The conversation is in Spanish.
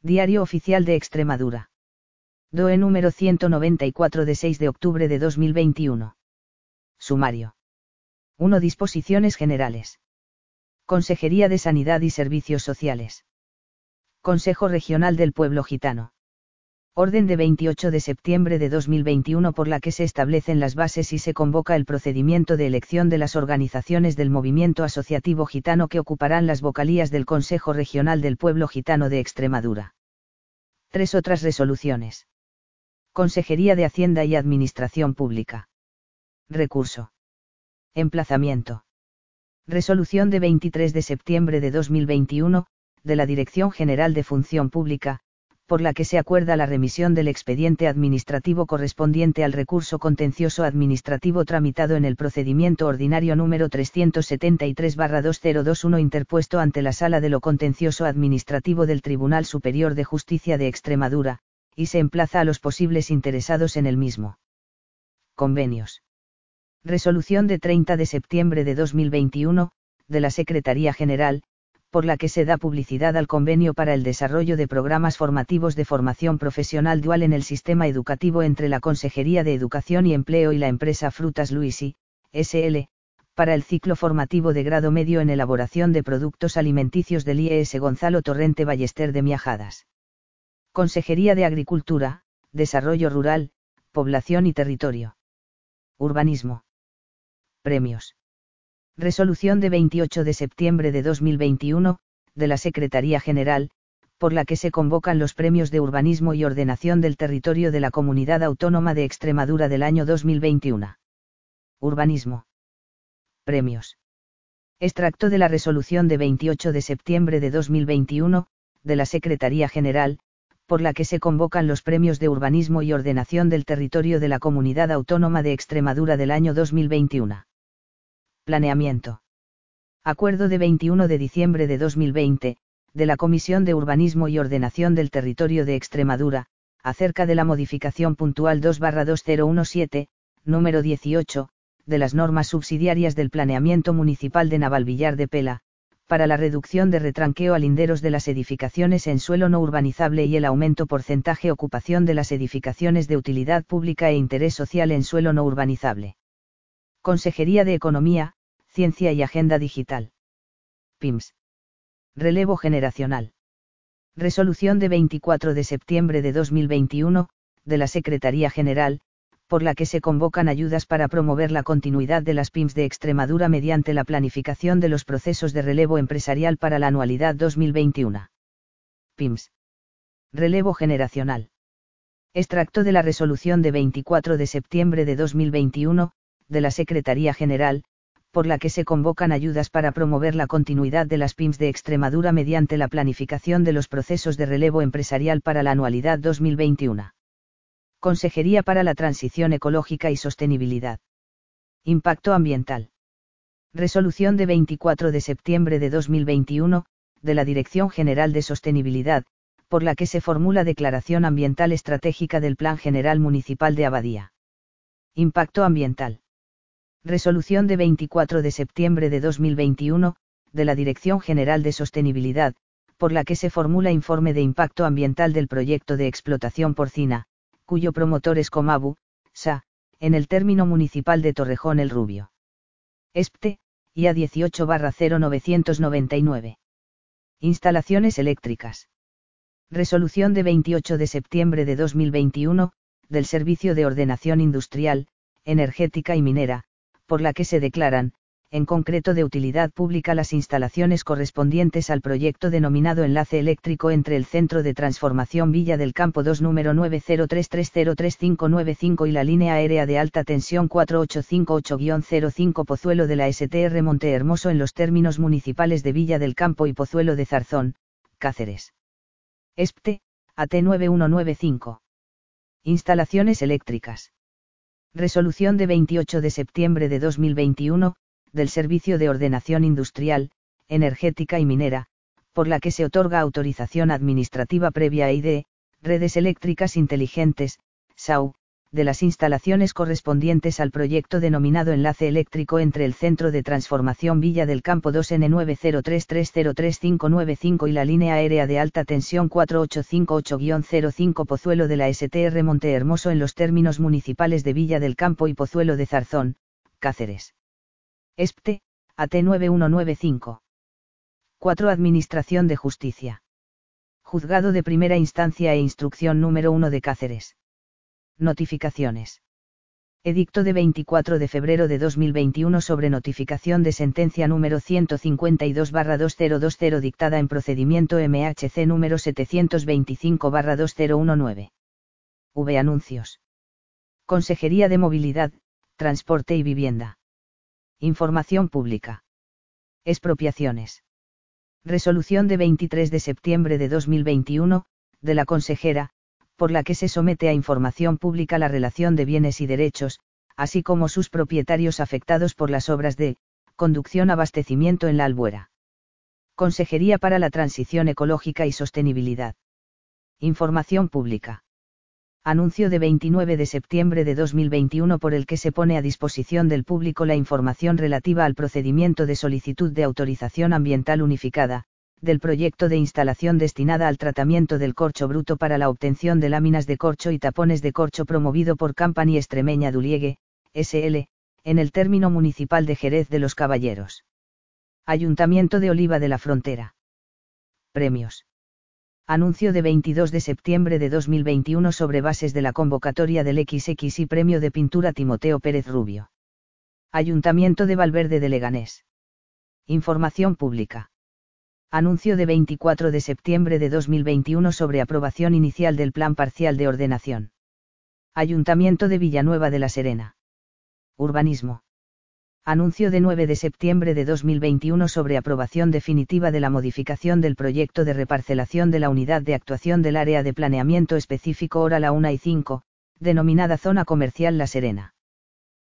Diario Oficial de Extremadura. DOE número 194 de 6 de octubre de 2021. Sumario. 1. Disposiciones generales. Consejería de Sanidad y Servicios Sociales. Consejo Regional del Pueblo Gitano. Orden de 28 de septiembre de 2021 por la que se establecen las bases y se convoca el procedimiento de elección de las organizaciones del movimiento asociativo gitano que ocuparán las vocalías del Consejo Regional del Pueblo Gitano de Extremadura. 3 otras resoluciones. Consejería de Hacienda y Administración Pública. Recurso. Emplazamiento. Resolución de 23 de septiembre de 2021, de la Dirección General de Función Pública, por la que se acuerda la remisión del expediente administrativo correspondiente al recurso contencioso administrativo tramitado en el procedimiento ordinario número 373/2021 interpuesto ante la Sala de lo Contencioso Administrativo del Tribunal Superior de Justicia de Extremadura, y se emplaza a los posibles interesados en el mismo. Convenios. Resolución de 30 de septiembre de 2021, de la Secretaría General, por la que se da publicidad al convenio para el desarrollo de programas formativos de formación profesional dual en el sistema educativo entre la Consejería de Educación y Empleo y la empresa Frutas Luisi, S.L., para el ciclo formativo de grado medio en elaboración de productos alimenticios del IES Gonzalo Torrente Ballester de Miajadas. Consejería de Agricultura, Desarrollo Rural, Población y Territorio. Urbanismo. Premios. Resolución de 28 de septiembre de 2021, de la Secretaría General, por la que se convocan los premios de urbanismo y ordenación del territorio de la Comunidad Autónoma de Extremadura del año 2021. Urbanismo. Premios. Extracto de la resolución de 28 de septiembre de 2021, de la Secretaría General, por la que se convocan los premios de urbanismo y ordenación del territorio de la Comunidad Autónoma de Extremadura del año 2021. Planeamiento. Acuerdo de 21 de diciembre de 2020, de la Comisión de Urbanismo y Ordenación del Territorio de Extremadura, acerca de la modificación puntual 2/2017, número 18, de las normas subsidiarias del planeamiento municipal de Navalvillar de Pela, para la reducción de retranqueo a linderos de las edificaciones en suelo no urbanizable y el aumento porcentaje ocupación de las edificaciones de utilidad pública e interés social en suelo no urbanizable. Consejería de Economía, Ciencia y Agenda Digital. PIMS. Relevo generacional. Resolución de 24 de septiembre de 2021, de la Secretaría General, por la que se convocan ayudas para promover la continuidad de las PIMS de Extremadura mediante la planificación de los procesos de relevo empresarial para la anualidad 2021. PIMS. Relevo generacional. Extracto de la resolución de 24 de septiembre de 2021, de la Secretaría General, por la que se convocan ayudas para promover la continuidad de las PIMS de Extremadura mediante la planificación de los procesos de relevo empresarial para la anualidad 2021. Consejería para la Transición Ecológica y Sostenibilidad. Impacto ambiental. Resolución de 24 de septiembre de 2021, de la Dirección General de Sostenibilidad, por la que se formula declaración ambiental estratégica del Plan General Municipal de Abadía. Impacto ambiental. Resolución de 24 de septiembre de 2021, de la Dirección General de Sostenibilidad, por la que se formula informe de impacto ambiental del proyecto de explotación porcina, cuyo promotor es Comabu, SA, en el término municipal de Torrejón el Rubio. ESPTE, IA 18/0999. Instalaciones eléctricas. Resolución de 28 de septiembre de 2021, del Servicio de Ordenación Industrial, Energética y Minera, por la que se declaran, en concreto de utilidad pública las instalaciones correspondientes al proyecto denominado Enlace Eléctrico entre el Centro de Transformación Villa del Campo 2 número 903303595 y la línea aérea de alta tensión 4858-05 Pozuelo de la STR Montehermoso en los términos municipales de Villa del Campo y Pozuelo de Zarzón, Cáceres. ESPTE, AT 9195. Instalaciones eléctricas. Resolución de 28 de septiembre de 2021, del Servicio de Ordenación Industrial, Energética y Minera, por la que se otorga autorización administrativa previa a IDE, Redes Eléctricas Inteligentes, SAU, de las instalaciones correspondientes al proyecto denominado Enlace Eléctrico entre el Centro de Transformación Villa del Campo 2N9033035995 y la línea aérea de alta tensión 4858-05 Pozuelo de la STR Montehermoso en los términos municipales de Villa del Campo y Pozuelo de Zarzón, Cáceres. ESPTE, AT 9195. 4. Administración de Justicia. Juzgado de Primera Instancia e Instrucción número 1 de Cáceres. Notificaciones. Edicto de 24 de febrero de 2021 sobre notificación de sentencia número 152/2020 dictada en procedimiento MHC número 725/2019. V. Anuncios. Consejería de Movilidad, Transporte y Vivienda. Información pública. Expropiaciones. Resolución de 23 de septiembre de 2021, de la consejera, por la que se somete a información pública la relación de bienes y derechos, así como sus propietarios afectados por las obras de conducción abastecimiento en la Albuera. Consejería para la Transición Ecológica y Sostenibilidad. Información pública. Anuncio de 29 de septiembre de 2021 por el que se pone a disposición del público la información relativa al procedimiento de solicitud de autorización ambiental unificada, del proyecto de instalación destinada al tratamiento del corcho bruto para la obtención de láminas de corcho y tapones de corcho promovido por Company Extremeña Duliegue, S.L., en el término municipal de Jerez de los Caballeros. Ayuntamiento de Oliva de la Frontera. Premios. Anuncio de 22 de septiembre de 2021 sobre bases de la convocatoria del XXI Premio de Pintura Timoteo Pérez Rubio. Ayuntamiento de Valverde de Leganés. Información pública. Anuncio de 24 de septiembre de 2021 sobre aprobación inicial del Plan Parcial de Ordenación. Ayuntamiento de Villanueva de la Serena. Urbanismo. Anuncio de 9 de septiembre de 2021 sobre aprobación definitiva de la modificación del proyecto de reparcelación de la unidad de actuación del área de planeamiento específico hora la 1 y 5, denominada Zona Comercial La Serena.